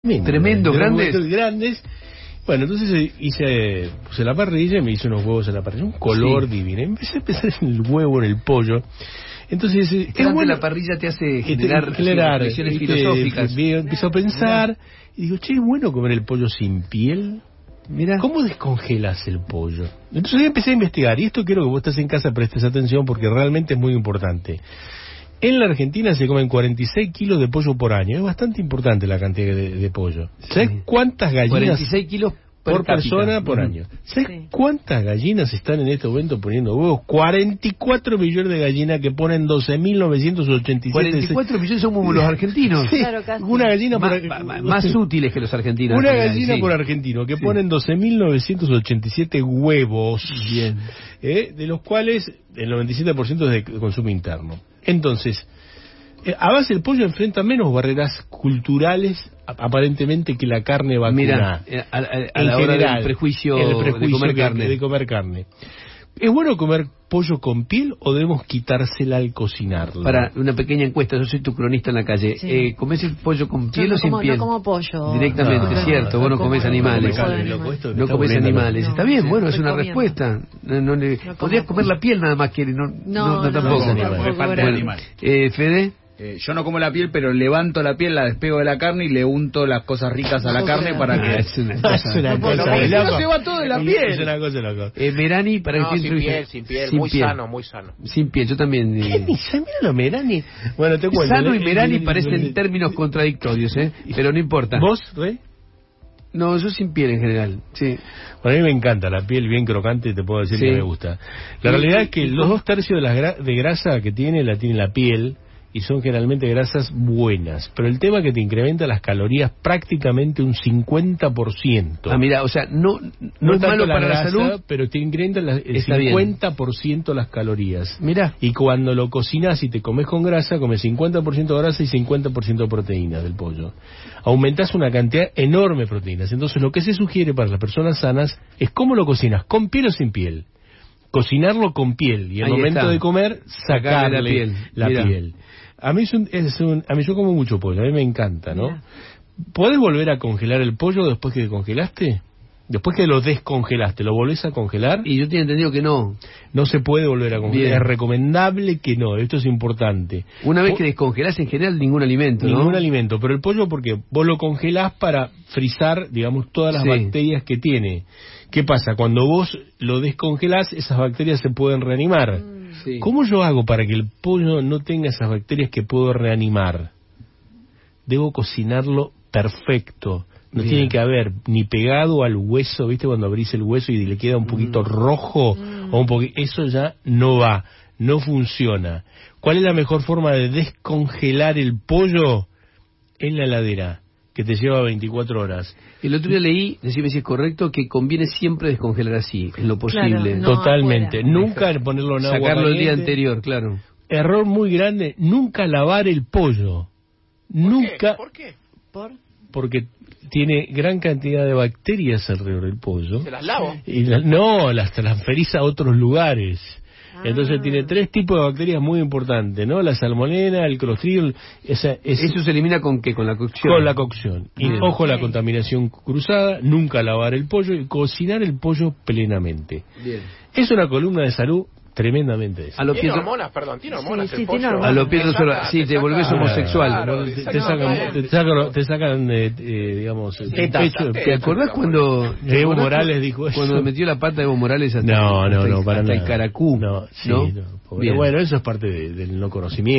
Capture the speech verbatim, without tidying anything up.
Tremendo, grandes. grandes. Bueno, entonces hice, puse la parrilla y me hice unos huevos en la parrilla, un color sí. divino. Empecé a pensar en el huevo, en el pollo. Entonces, es bueno, la parrilla te hace generar, generar reflexiones filosóficas. Empiezo a pensar Mirá. y digo, che, ¿es bueno comer el pollo sin piel? Mirá. ¿Cómo descongelas el pollo? Entonces yo empecé a investigar, y esto quiero que vos estás en casa prestes atención porque realmente es muy importante. En la Argentina se comen cuarenta y seis kilos de pollo por año. Es bastante importante la cantidad de, de pollo. ¿Sabes sí. cuántas gallinas? cuarenta y seis kilos por, por cápita. persona por uh-huh. año. ¿Sabes sí. cuántas gallinas están en este momento poniendo huevos? cuarenta y cuatro millones de gallinas que ponen doce mil novecientos ochenta y siete. cuarenta y cuatro millones somos los argentinos. Sí. Claro, casi. Una gallina por más, más, más útiles que los argentinos. Una gallina sí. por argentino que sí. ponen doce mil novecientos ochenta y siete huevos. Bien. ¿Eh? De los cuales el noventa y siete por ciento es de consumo interno. Entonces, eh, a base el pollo enfrenta menos barreras culturales aparentemente que la carne vacuna. Mira, eh, a, a, a la hora del prejuicio, el prejuicio de, comer que, carne. de comer carne. ¿Es bueno comer pollo con piel o debemos quitársela al cocinarlo? Para una pequeña encuesta, yo soy tu cronista en la calle. Sí. Eh, ¿Comés el pollo con piel no o sin como, piel? No como pollo. Directamente, no, cierto, no, vos no no comés animales. No, no, no comés animales. No, Está bien, bueno, es una comiendo. respuesta. No, no le, no podrías comer la piel nada más que no, no, no, no tampoco. No, no, es parte del animal. Eh, Fede. Eh, yo no como la piel, pero levanto la piel, la despego de la carne y le unto las cosas ricas a la carne para que... Es una cosa, es una no cosa no, no se va todo de la piel. Es una cosa loca. Eh, Merani, para no, que sin piel, sin piel, sin muy piel. sano, muy sano. Sin piel, yo también... Eh... Míralo, Merani. Bueno, te cuento. Sano y eh, Merani eh, parecen eh, términos contradictorios, ¿eh? Pero no importa. ¿Vos, Rey? No, yo sin piel en general, sí. Bueno, a mí me encanta la piel bien crocante, te puedo decir sí. que me gusta. La realidad es que los dos tercios de, la gra de grasa que tiene la tiene la piel y son generalmente grasas buenas, pero el tema es que te incrementa las calorías prácticamente un cincuenta por ciento. Ah, mira, o sea, no, no, no es malo la para grasa, la salud, pero te incrementa la, el Está cincuenta por ciento bien. Las calorías. Mira. Y cuando lo cocinas y te comes con grasa, comes cincuenta por ciento grasa y cincuenta por ciento proteínas del pollo. Aumentás una cantidad enorme de proteínas. Entonces, lo que se sugiere para las personas sanas es cómo lo cocinas, con piel o sin piel. Cocinarlo con piel y al Ahí momento está. de comer sacarle la piel. La Mira. piel. A mí es un, es un, a mí yo como mucho pollo, a mí me encanta, ¿no? Mira. ¿Podés volver a congelar el pollo después que congelaste? Después que lo descongelaste, ¿lo volvés a congelar? Y yo tenía entendido que no. No se puede volver a congelar. Bien. Es recomendable que no, esto es importante. Una vez que descongelás en general ningún alimento, ¿no? Ningún alimento, pero el pollo porque vos lo congelás para frizar, digamos, todas las sí. bacterias que tiene. ¿Qué pasa? Cuando vos lo descongelás, esas bacterias se pueden reanimar. Mm. Sí. ¿Cómo yo hago para que el pollo no tenga esas bacterias que puedo reanimar? Debo cocinarlo perfecto. No Bien. tiene que haber ni pegado al hueso, ¿viste? Cuando abrís el hueso y le queda un poquito mm. rojo, mm. o un poquito, eso ya no va, no funciona. ¿Cuál es la mejor forma de descongelar el pollo? En la heladera, que te lleva veinticuatro horas. El otro día leí, decime si es correcto, que conviene siempre descongelar así, en lo posible. Claro, no, Totalmente. Afuera. Nunca ponerlo en agua Sacarlo caliente. el día anterior, claro. Error muy grande, nunca lavar el pollo. ¿Por nunca. Qué? ¿Por qué? ¿Por? Porque tiene gran cantidad de bacterias alrededor del pollo. ¿Se las lavo? Y la, no, las transferís a otros lugares. Ah. Entonces tiene tres tipos de bacterias muy importantes, ¿no? La salmonela, el clostridium. Esa, esa, ¿Eso se elimina con qué? ¿Con la cocción? Con la cocción. Y Bien. ojo, la contaminación cruzada, nunca lavar el pollo y cocinar el pollo plenamente. Bien. Es una columna de salud tremendamente esa. A lo ¿Tiene hormonas? Perdón, ¿tiene hormonas sí, el sí, pollo? Tiene a lo Pietro solo, sí, te, te volvés homosexual. Claro, te, te, sacan, te sacan, te sacan eh, eh, digamos, el pecho. ¿Te acordás cuando Evo Morales dijo eso? Cuando metió la pata de Evo Morales hasta, no, no, hasta, no, para hasta nada. el caracú? No, sí, ¿no? no, bueno, eso es parte de, del no conocimiento.